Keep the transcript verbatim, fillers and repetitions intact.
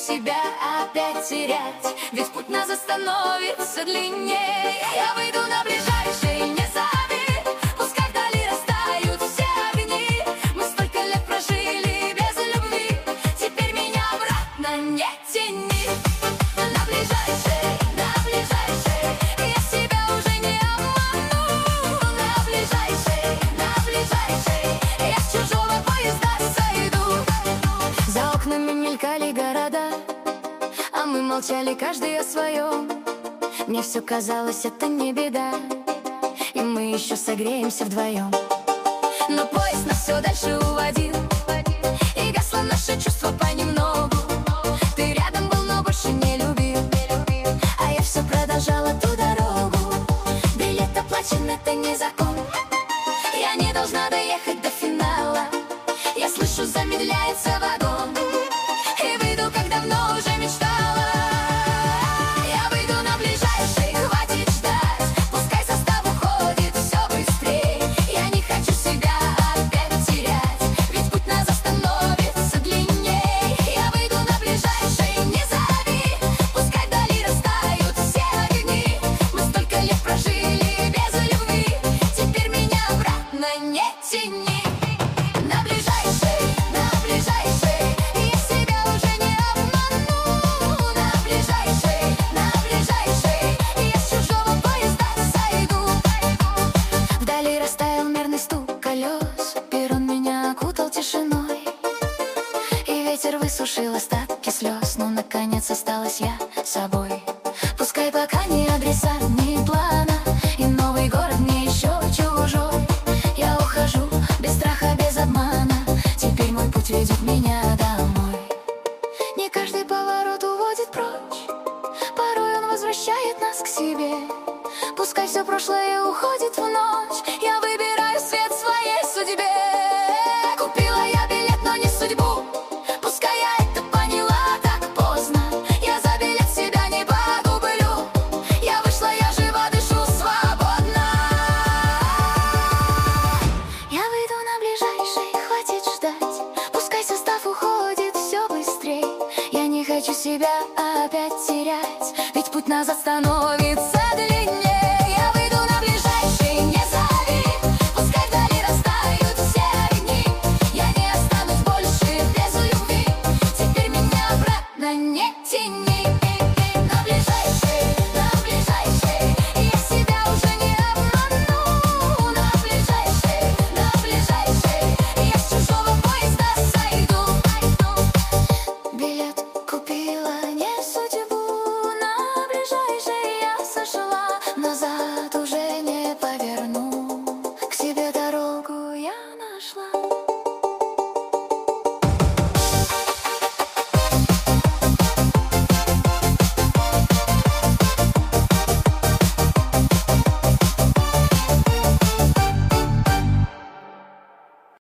себя опять терять, ведь путь нас становится длиннее. Я выйду на ближайший, не зови, пускай вдали растают все огни. Мы столько лет прожили без любви, теперь меня обратно не тяни. На ближайший, на ближайший, я себя уже не обману. На ближайший, на ближайший, я с чужого поезда сойду. За окнами мелькали города, а мы молчали каждый о своем. Мне все казалось, это не беда, и мы еще согреемся вдвоем. Но поезд нас все дальше уводил, и гасло наше чувство понемногу. Ты рядом был, но больше не любил, а я все продолжала ту дорогу. Билет оплачен, это не закон. Я не должна доехать до финала. Я слышу, замедляется вагон, и выйду, как давно уже мечтала. Я выйду на ближайший, хватит ждать, пускай состав уходит все быстрее. Я не хочу себя опять терять, ведь путь нас становится длиннее. Я выйду на ближайший, не зови, пускай вдали растают все огни. Мы столько лет прожили без любви, теперь меня обратно не тяни. На ближайший, на ближайший, я себя уже не обману. На ближайший, на ближайший, я с чужого поезда сойду. Вдали растаял мерный стук колес, перрон меня окутал тишиной, и ветер высушил остатки слез. Но наконец осталась я собой. Пускай пока ни адреса, ни плана, и новый город мне еще чужой. Я ухожу без страха, без обмана, теперь мой путь ведет меня домой. Не каждый поворот уводит прочь, порой он возвращает нас к себе. Пускай все прошлое уходит в ночь, я выбираю свет в своей судьбе. Купила я билет, но не судьбу, пускай я это поняла так поздно. Я за билет себя не погублю, я вышла, я жива, дышу свободно. Я выйду на ближайший, хватит ждать, пускай состав уходит все быстрее. Я не хочу себя опять терять, ведь путь нас становится длиннее.